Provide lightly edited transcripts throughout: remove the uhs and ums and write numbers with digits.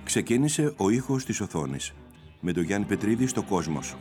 Ξεκίνησε ο ήχος της οθόνης, με τον Γιάννη Πετρίδη στο Κόσμος.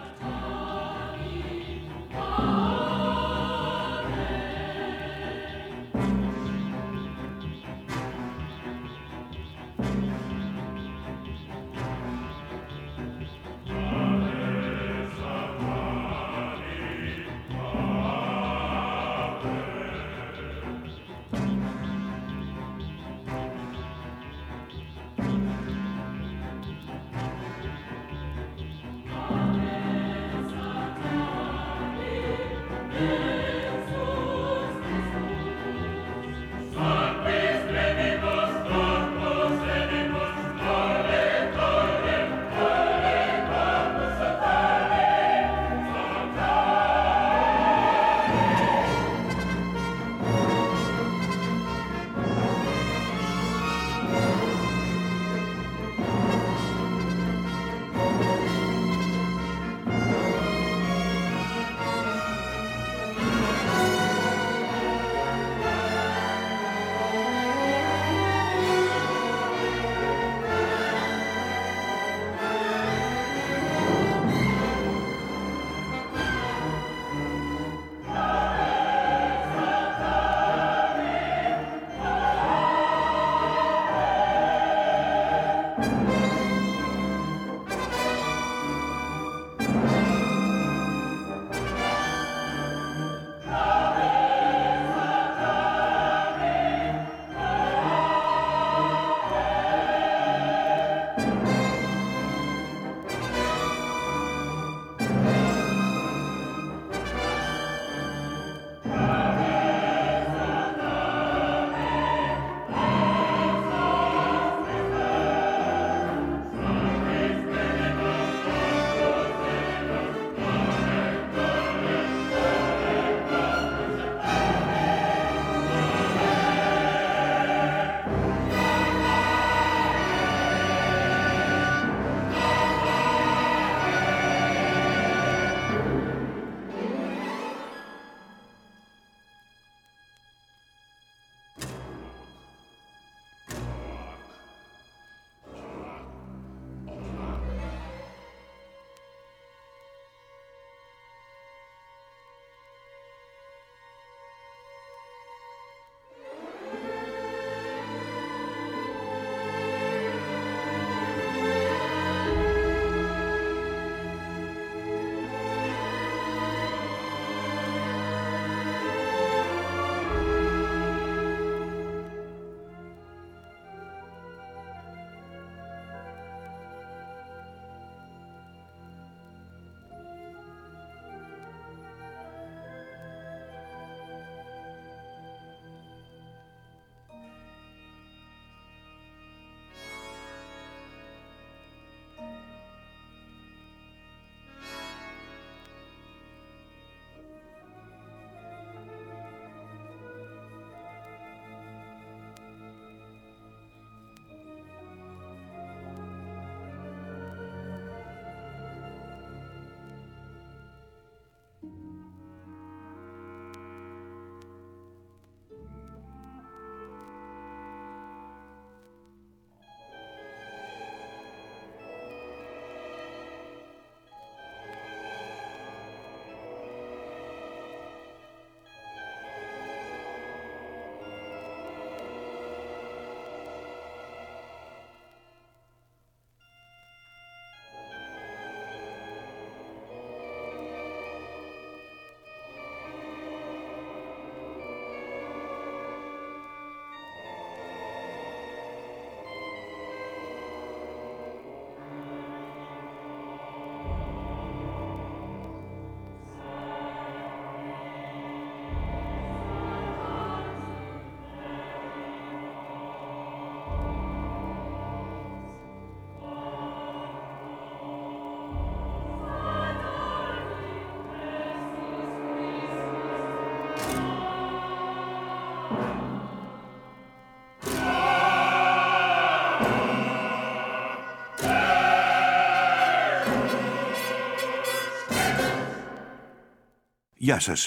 Γεια σας.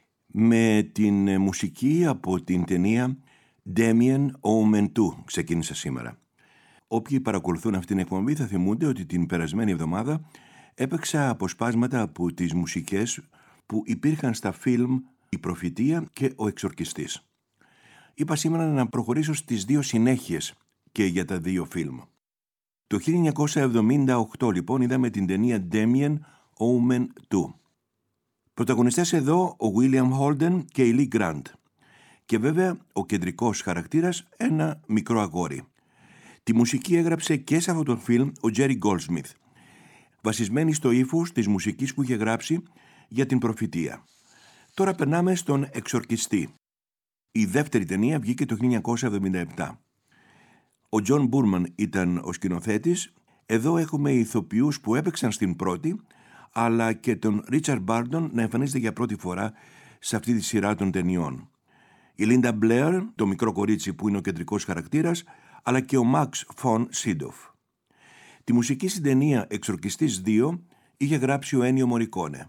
Με την μουσική από την ταινία Damien Aumentou ξεκίνησα σήμερα. Όποιοι παρακολουθούν αυτήν την εκπομπή θα θυμούνται ότι την περασμένη εβδομάδα έπαιξα αποσπάσματα από τις μουσικές που υπήρχαν στα φιλμ «Η Προφητεία» και «Ο Εξορκιστής». Είπα σήμερα να προχωρήσω στις δύο συνέχειες και για τα δύο φιλμ. Το 1978 λοιπόν είδαμε την ταινία Damien Omen 2. Πρωταγωνιστές εδώ ο William Holden και η Lee Grant. Και βέβαια ο κεντρικός χαρακτήρας ένα μικρό αγόρι. Τη μουσική έγραψε και σε αυτό το φιλμ ο Jerry Goldsmith, βασισμένη στο ύφος της μουσικής που είχε γράψει για την Προφητεία. Τώρα περνάμε στον Εξορκιστή. Η δεύτερη ταινία βγήκε το 1977. Ο John Boorman ήταν ο σκηνοθέτης. Εδώ έχουμε ηθοποιούς που έπαιξαν στην πρώτη, αλλά και τον Richard Barton να εμφανίζεται για πρώτη φορά σε αυτή τη σειρά των ταινιών. Η Linda Blair, το μικρό κορίτσι που είναι ο κεντρικός χαρακτήρας, αλλά και ο Max von Sydow. Τη μουσική στην ταινία Εξορκιστής 2 είχε γράψει ο Ennio Morricone.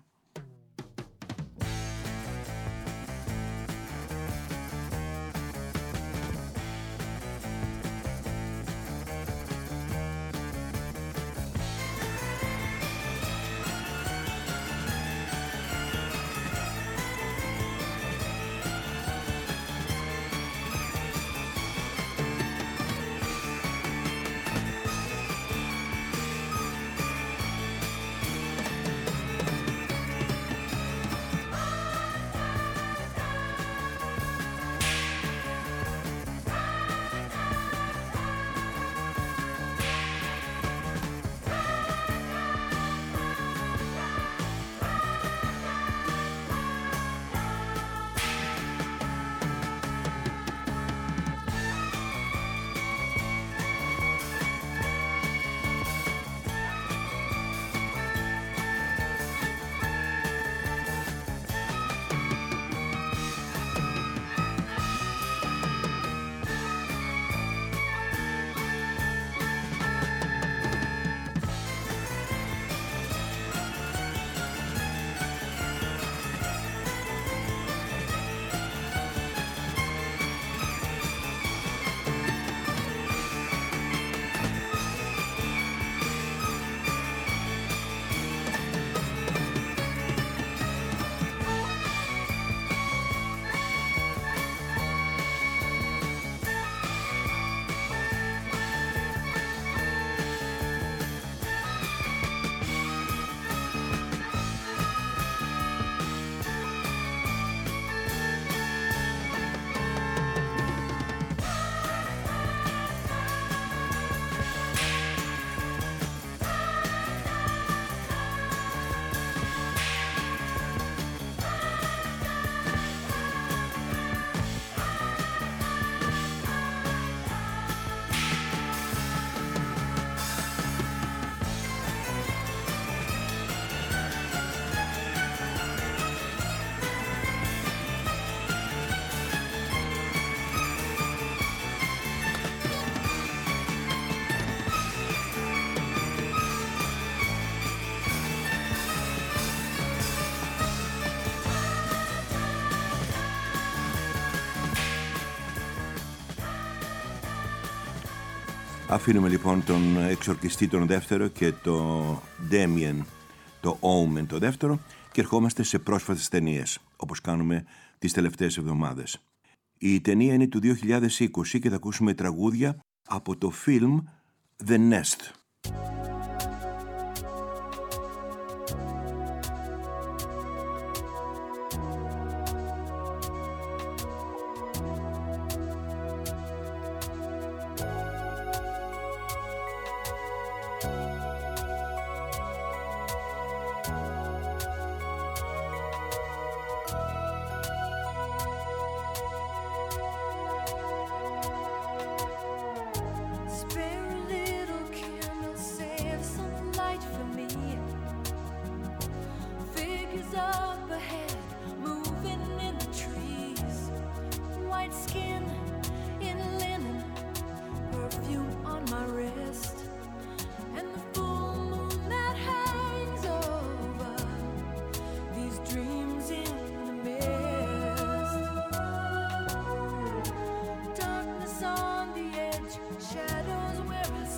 Αφήνουμε λοιπόν τον Εξορκιστή τον δεύτερο και το Damien, το Omen το δεύτερο και ερχόμαστε σε πρόσφατες ταινίες, όπως κάνουμε τις τελευταίες εβδομάδες. Η ταινία είναι του 2020 και θα ακούσουμε τραγούδια από το φιλμ The Nest. Shadows where I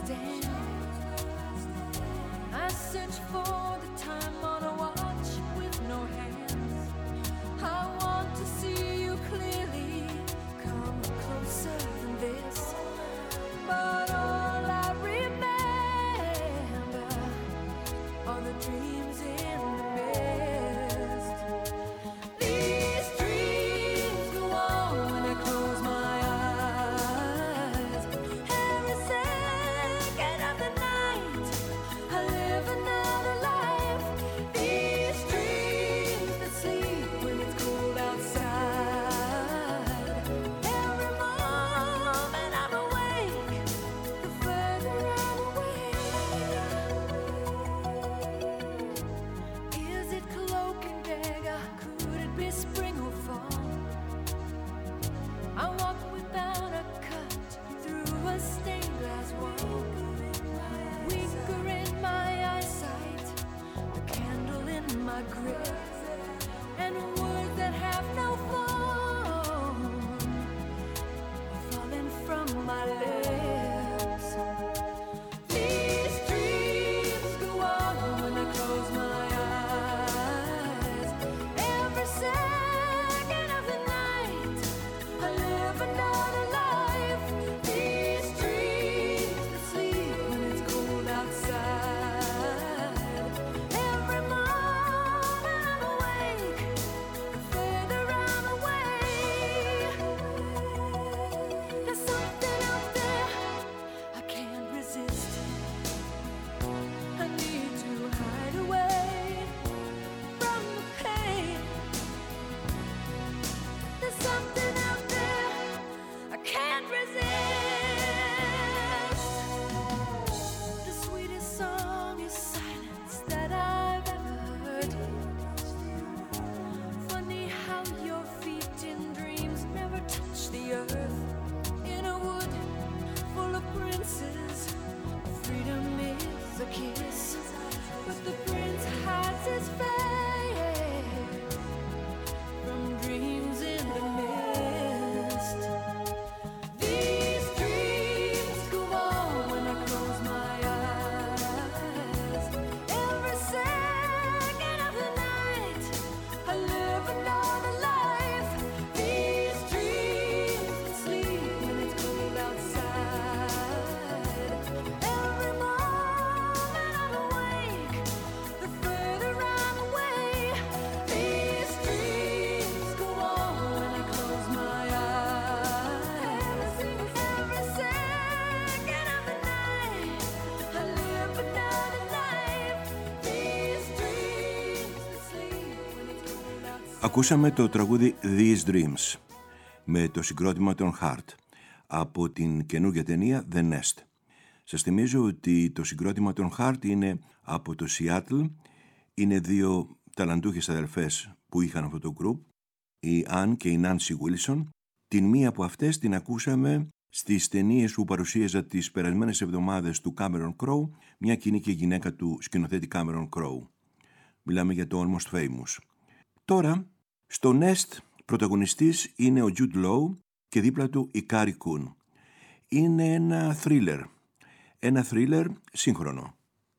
Ακούσαμε το τραγούδι These Dreams με το συγκρότημα των Heart από την καινούργια ταινία The Nest. Σας θυμίζω ότι το συγκρότημα των Heart είναι από το Seattle. Είναι δύο ταλαντούχες αδελφές που είχαν αυτό το group, η Ann και η Nancy Wilson. Την μία από αυτές την ακούσαμε στις ταινίες που παρουσίαζα τις περασμένες εβδομάδες του Cameron Crowe, μια κοινή και γυναίκα του σκηνοθέτη Cameron Crowe. Μιλάμε για το Almost Famous. Τώρα, στο Nest πρωταγωνιστής είναι ο Jude Law και δίπλα του η Carrie Coon. Είναι ένα thriller σύγχρονο.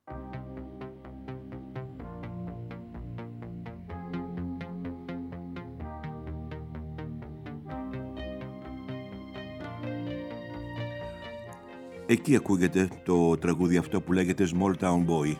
Εκεί ακούγεται το τραγούδι αυτό που λέγεται Small Town Boy.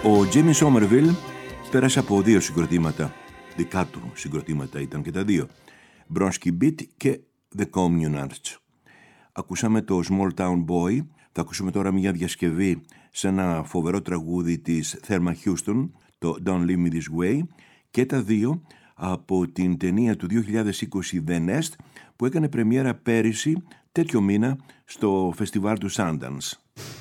Ο Τζίμι Σόμερβιλ πέρασε από 2 συγκροτήματα. Δικά του συγκροτήματα ήταν και τα 2. Bronski Beat και The Communards. Ακούσαμε το Small Town Boy. Θα ακούσουμε τώρα μια διασκευή σε ένα φοβερό τραγούδι της Thelma Houston, το Don't Leave Me This Way, και τα 2 από την ταινία του 2020 The Nest, που έκανε πρεμιέρα πέρυσι τέτοιο μήνα στο φεστιβάλ του Sundance.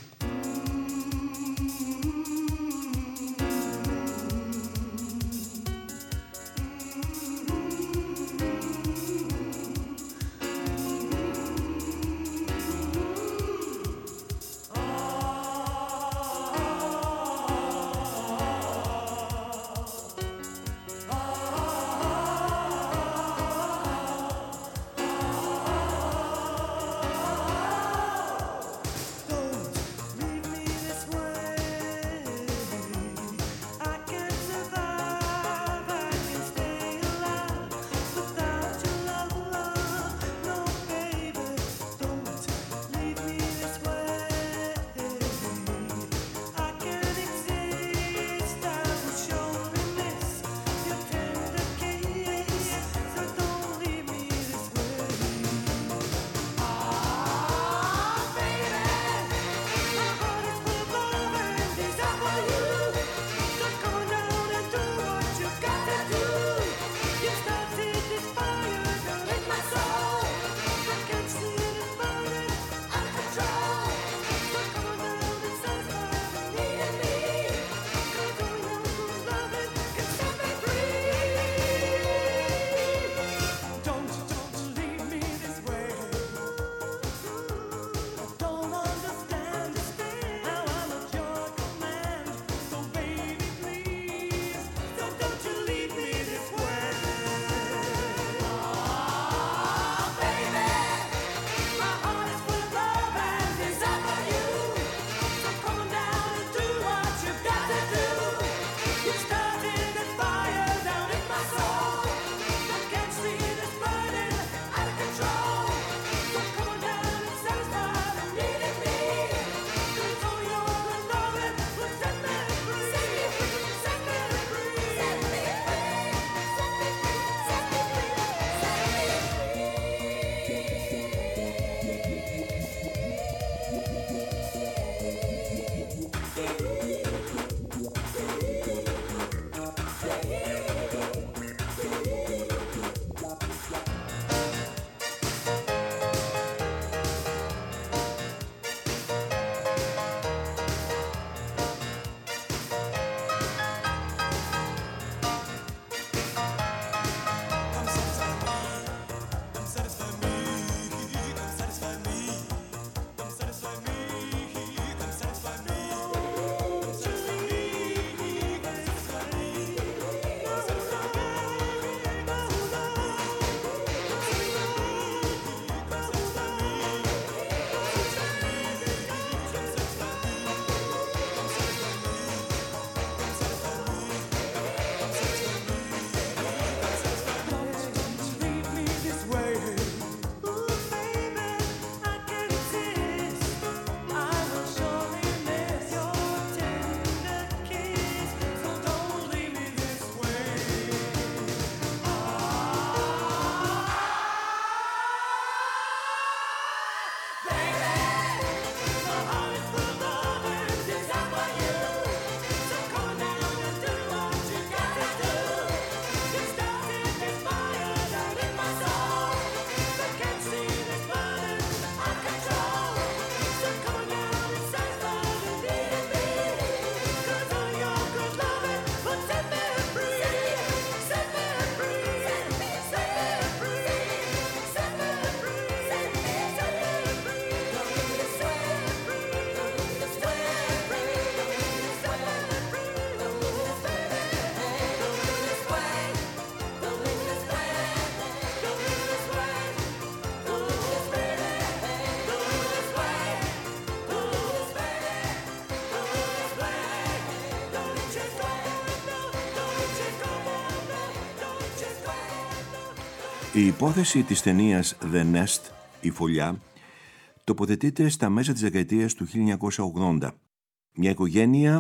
Η υπόθεση της ταινίας The Nest, η φωλιά, τοποθετείται στα μέσα της δεκαετίας του 1980. Μια οικογένεια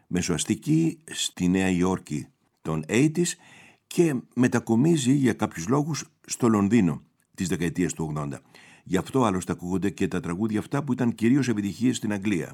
μεσοαστική στη Νέα Υόρκη των 80's και μετακομίζει για κάποιους λόγους στο Λονδίνο της δεκαετίας του 80. Γι' αυτό άλλωστε ακούγονται και τα τραγούδια αυτά που ήταν κυρίως επιτυχίες στην Αγγλία.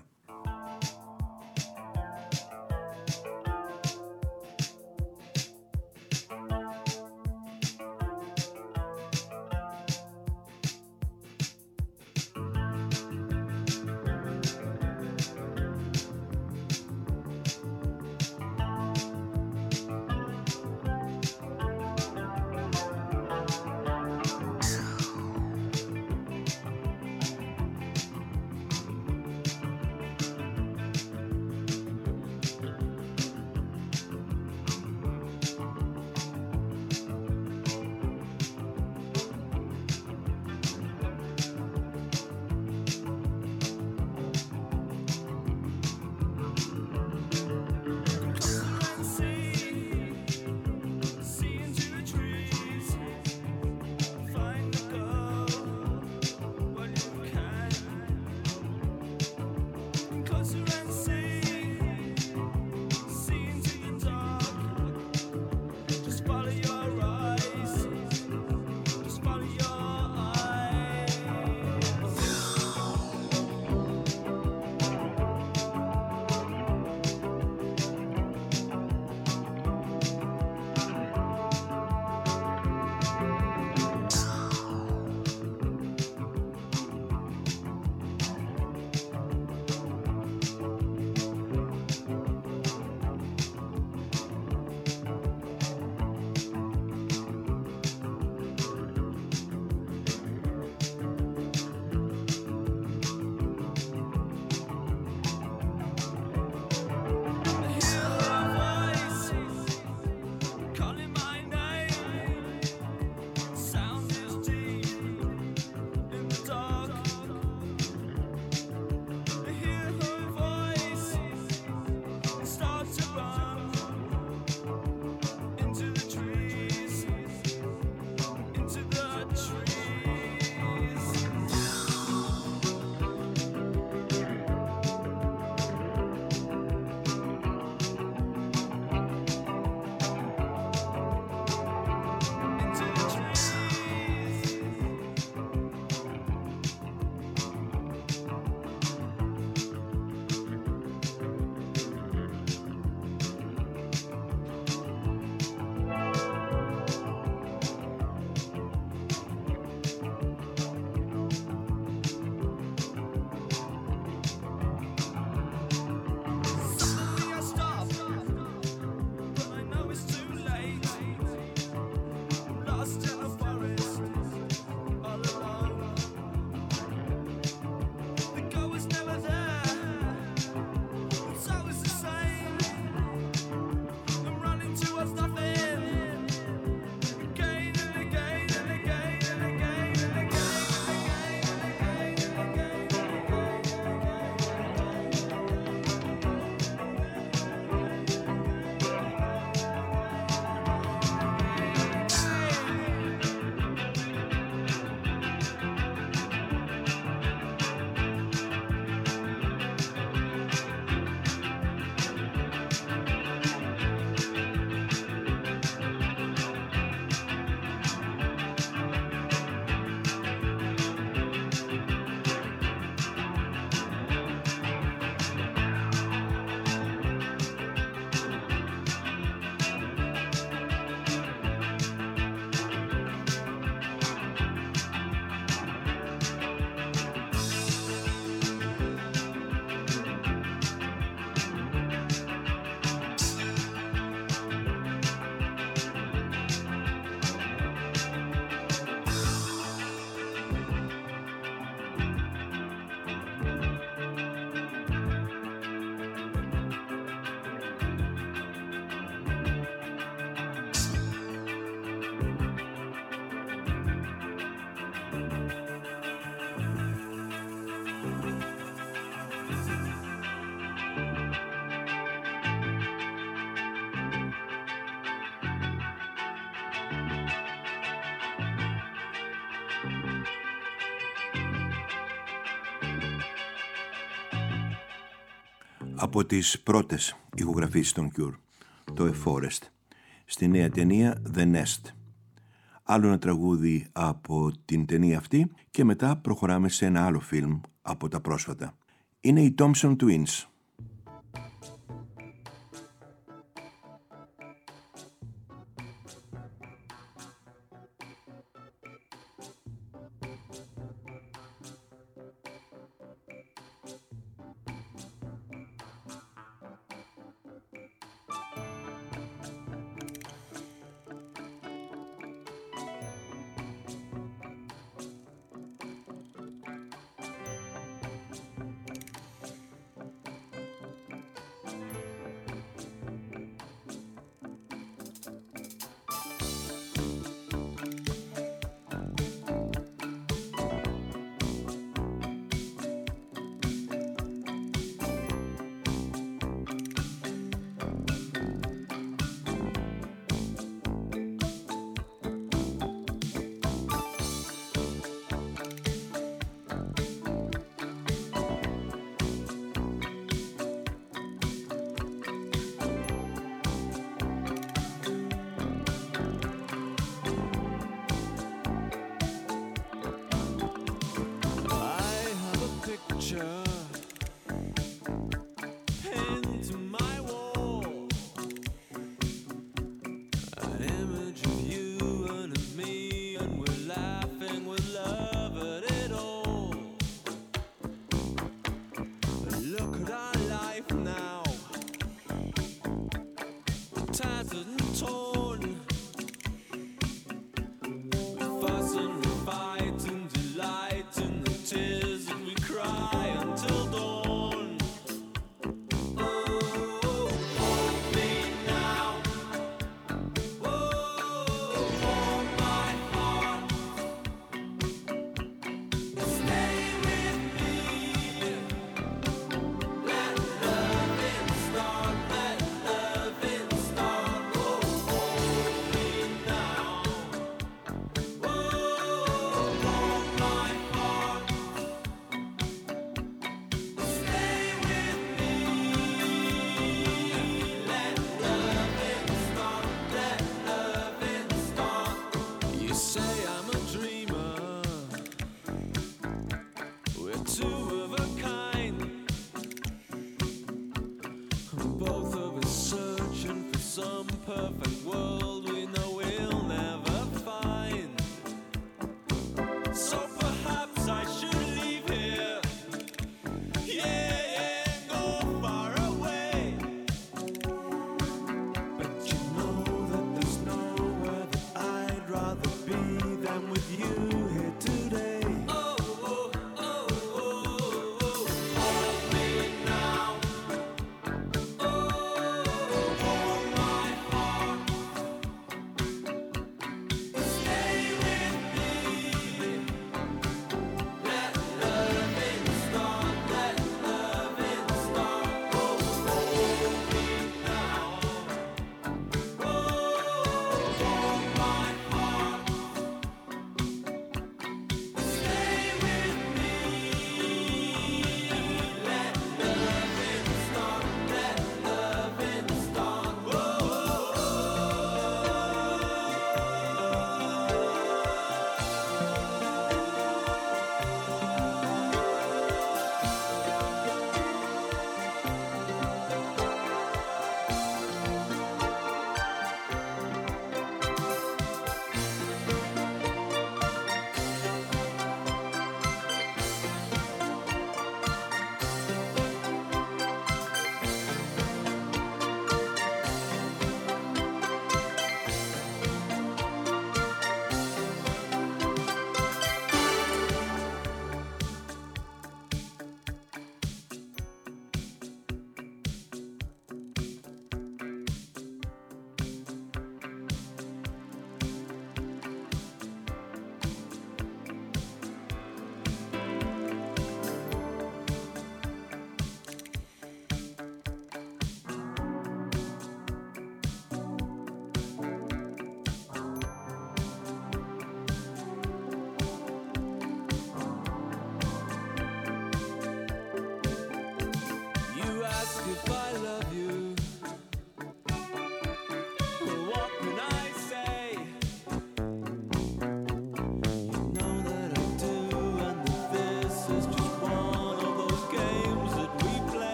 Από τις πρώτες ηχογραφήσεις των Cure, το A Forest, στη νέα ταινία The Nest. Άλλο ένα τραγούδι από την ταινία αυτή και μετά προχωράμε σε ένα άλλο φιλμ από τα πρόσφατα. Είναι οι Thompson Twins.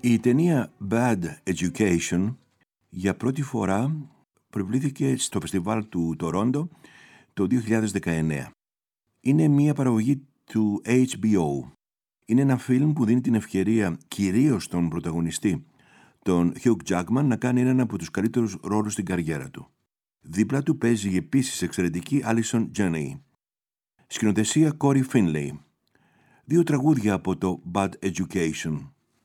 Η ταινία Bad Education για πρώτη φορά προβλήθηκε στο φεστιβάλ του Τορόντο το 2019. Είναι μια παραγωγή του HBO. Είναι ένα φιλμ που δίνει την ευκαιρία κυρίως στον πρωταγωνιστή, τον Hugh Jackman, να κάνει έναν από τους καλύτερους ρόλους στην καριέρα του. Δίπλα του παίζει επίσης εξαιρετική Allison Janney. Σκηνοθεσία Corey Finlay. 2 τραγούδια από το Bad Education.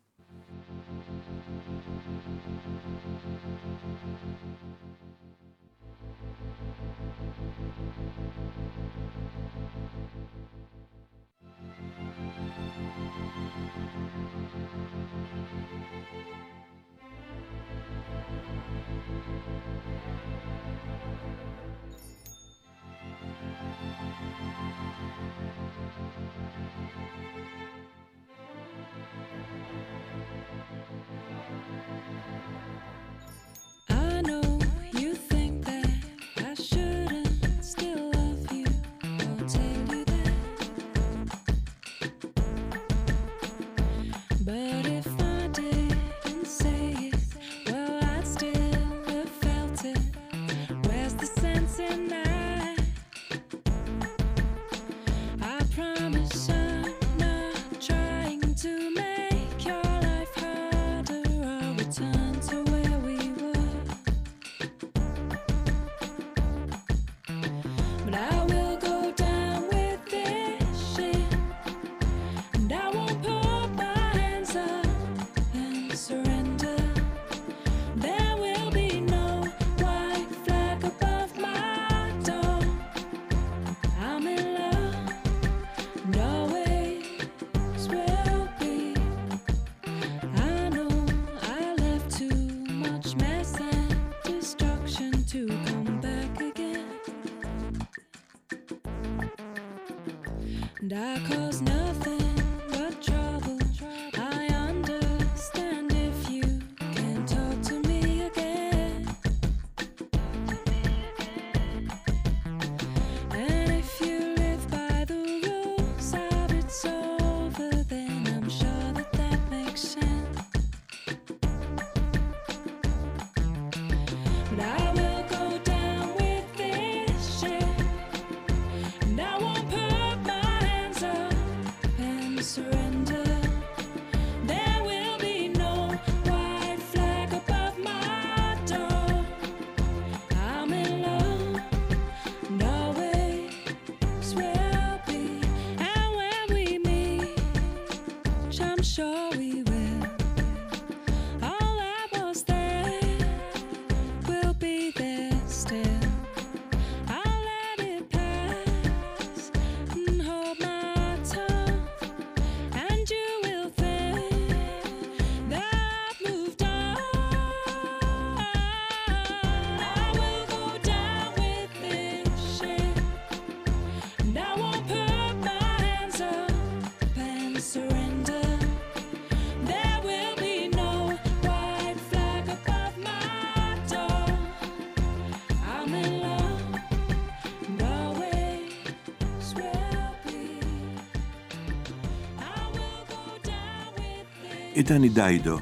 Ήταν η Dido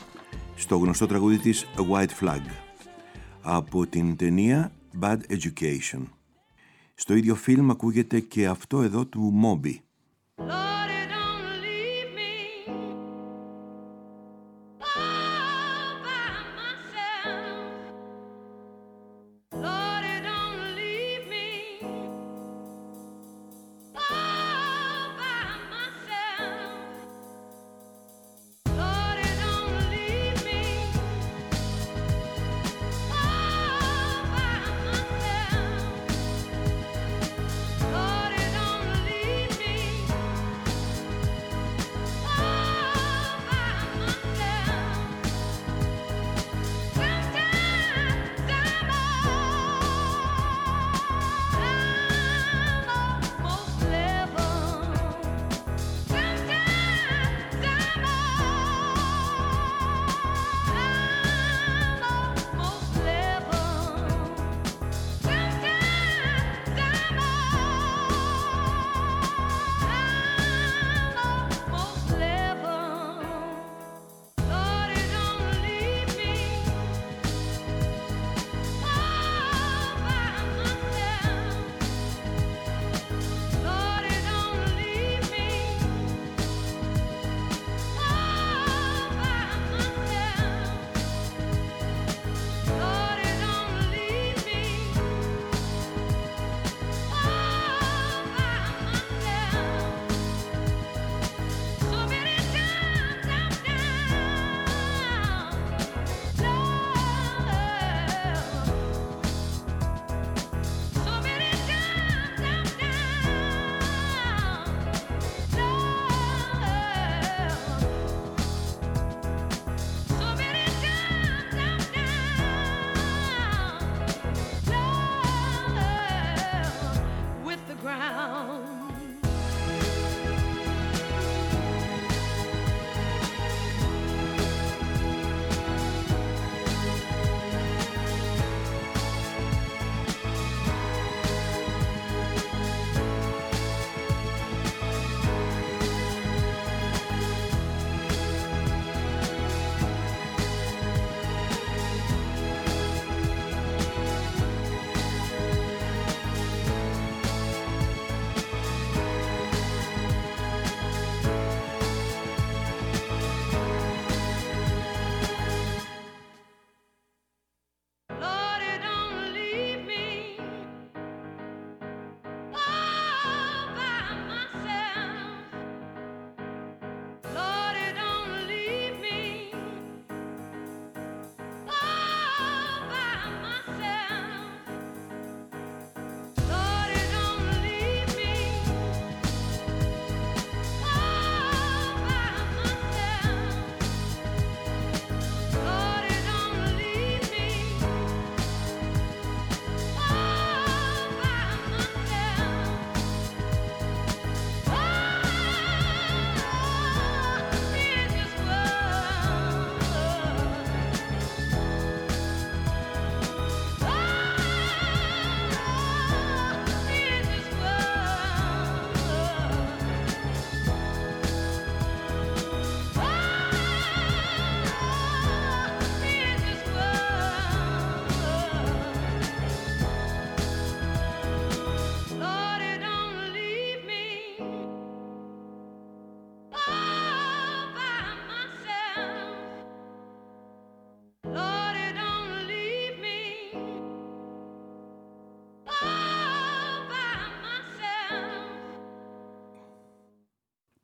στο γνωστό τραγούδι της A White Flag από την ταινία Bad Education. Στο ίδιο φιλμ ακούγεται και αυτό εδώ του Moby. Lord, don't leave me.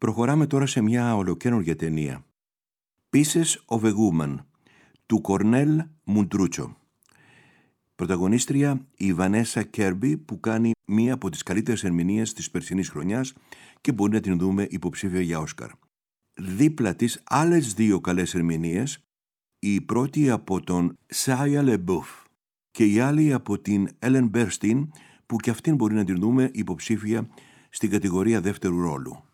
Προχωράμε τώρα σε μια ολοκαίνουργια ταινία. Pieces of a Woman, του Κορνέλ Μουντρούτσο. Πρωταγωνίστρια η Βανέσα Κέρμπι, που κάνει μία από τις καλύτερες ερμηνείες της περσινής χρονιάς και μπορεί να την δούμε υποψήφια για Όσκαρ. Δίπλα της άλλες δύο καλές ερμηνείες, η πρώτη από τον Σάια Λεμπούφ και η άλλη από την Έλεν Μπέρστιν, που και αυτήν μπορεί να την δούμε υποψήφια στην κατηγορία δεύτερου ρόλου.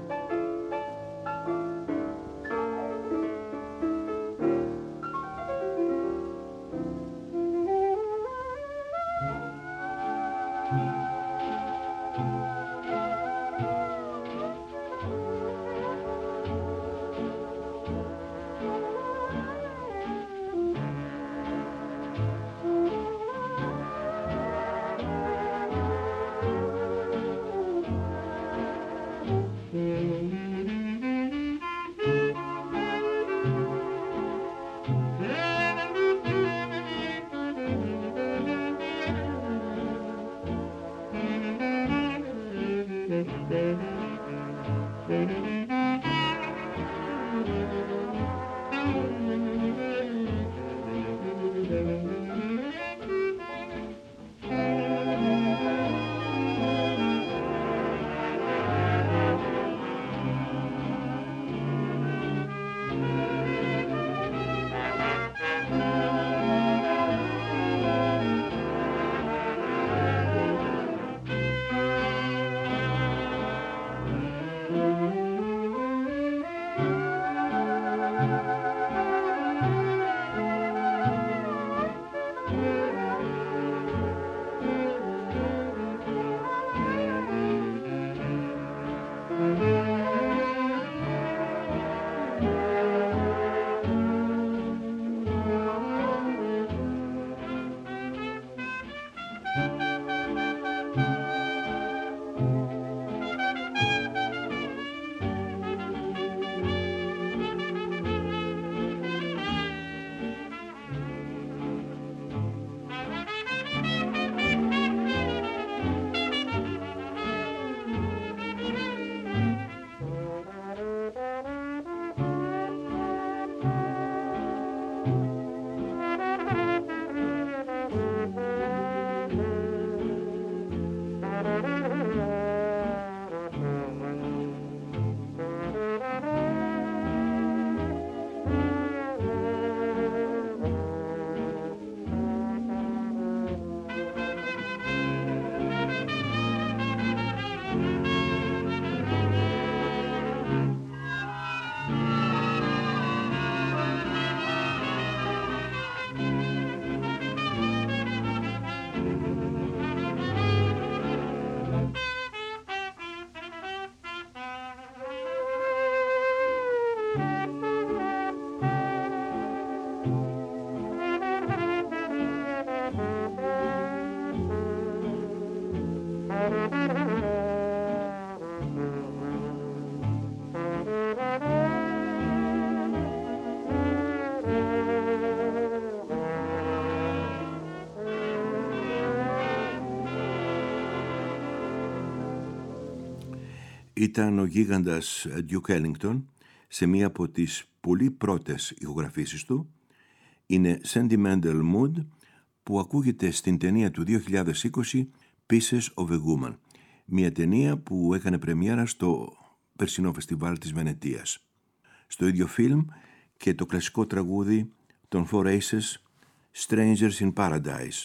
Ήταν ο γίγαντας Duke Ellington σε μία από τις πολύ πρώτες ηχογραφήσεις του. Είναι Sentimental Mood, που ακούγεται στην ταινία του 2020 Pieces of a Woman, μια ταινία που έκανε πρεμιέρα στο περσινό φεστιβάλ της Βενετίας. Στο ίδιο φιλμ και το κλασικό τραγούδι των Four Aces, Strangers in Paradise.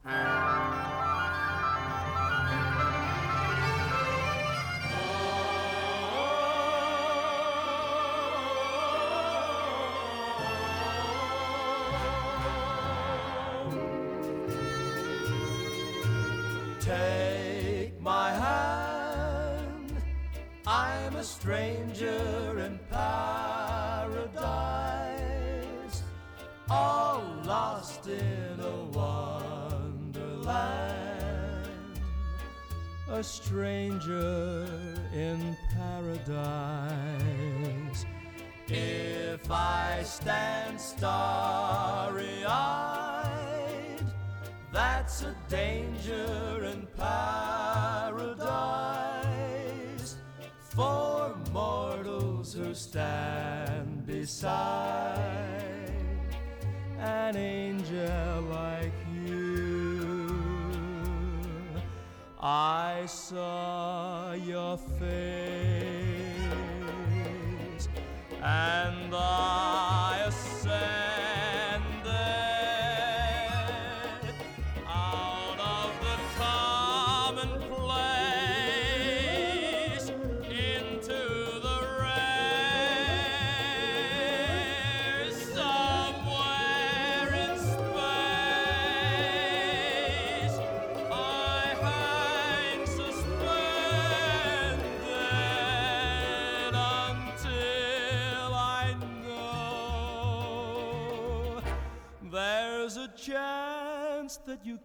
Take my hand, I'm a stranger in paradise, all lost in a wonderland, a stranger in paradise. If I stand starry-eyed, that's a danger in paradise, for more stand beside an angel like you. I saw your face and I ascended out of the commonplace into the rare. Somewhere in space I hang suspended until I know there's a chance that you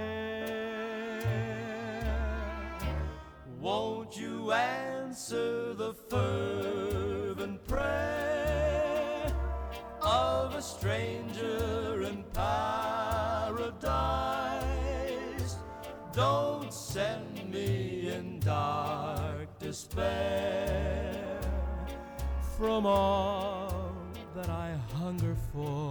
care. Won't you answer the fervent prayer of a stranger in paradise? Don't send me in dark despair from all that I hunger for,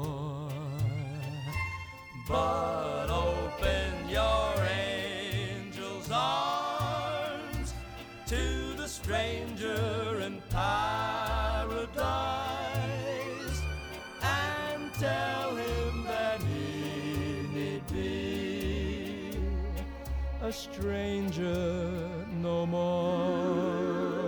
but open your angel's arms to the stranger in paradise and tell him that he need be a stranger no more.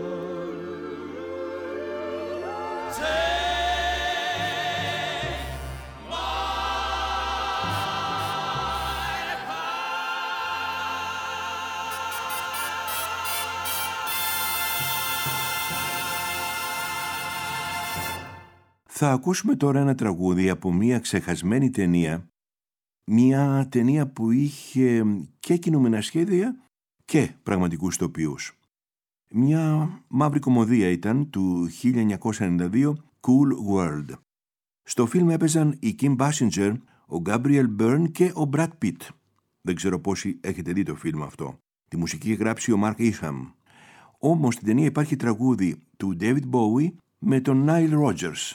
Θα ακούσουμε τώρα ένα τραγούδι από μια ξεχασμένη ταινία, μια ταινία που είχε και κινούμενα σχέδια και πραγματικούς τοπιούς. Μια μαύρη κωμωδία ήταν του 1992, Cool World. Στο φιλμ έπαιζαν η Kim Basinger, ο Gabriel Byrne και ο Brad Pitt. Δεν ξέρω πόσοι έχετε δει το φιλμ αυτό. Τη μουσική έχει γράψει ο Mark Isham. Όμως στην ταινία υπάρχει τραγούδι του David Bowie με τον Nile Rodgers.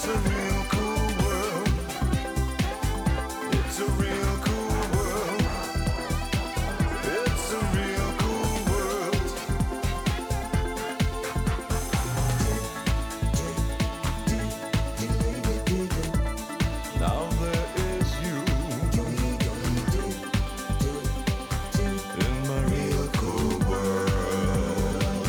a real cool world. It's a real cool world. It's a real cool world. Now there is you in my real cool world.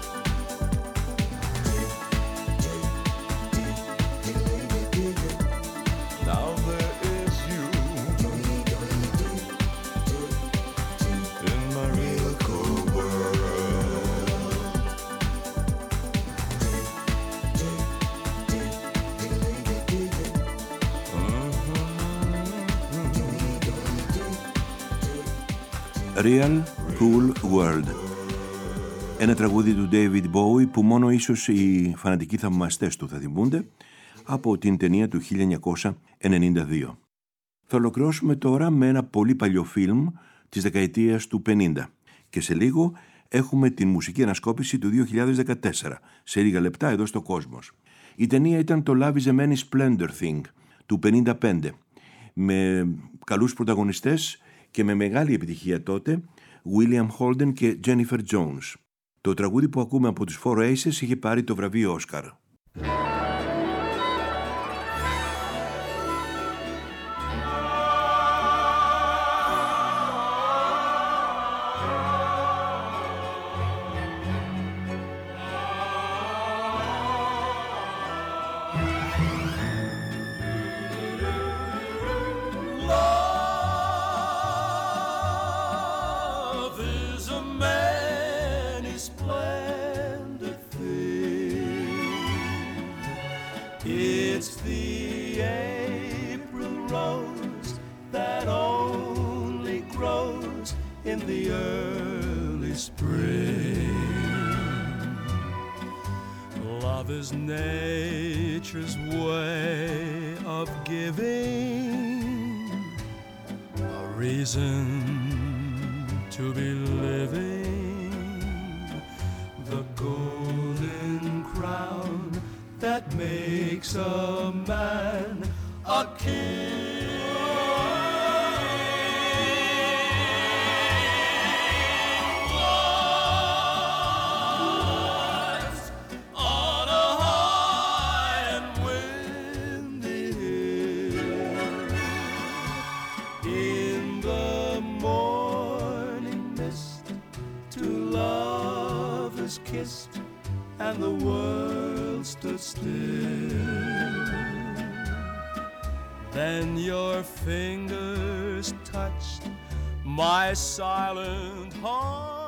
Now there is you in my real cool world. Real Cool World. Ένα τραγούδι του David Bowie που μόνο ίσως οι φανατικοί θαυμαστές του θα θυμούνται, από την ταινία του 1992. Θα ολοκληρώσουμε τώρα με ένα πολύ παλιό φιλμ της δεκαετίας του 50 και σε λίγο έχουμε την μουσική ανασκόπηση του 2014, σε λίγα λεπτά εδώ στο Κόσμος. Η ταινία ήταν το Love is a Many Splendor Thing του 55, με καλούς πρωταγωνιστές και με μεγάλη επιτυχία τότε William Holden και Jennifer Jones. Το τραγούδι που ακούμε από τους Four Aces είχε πάρει το βραβείο Όσκαρ. It's the April rose that only grows in the early spring. Love is nature's way of giving a reason to be living, the golden crown that makes a man a king. Once on a high and windy hill, in the morning mist, two lovers kissed, and the world stood still. Then your fingers touched my silent heart.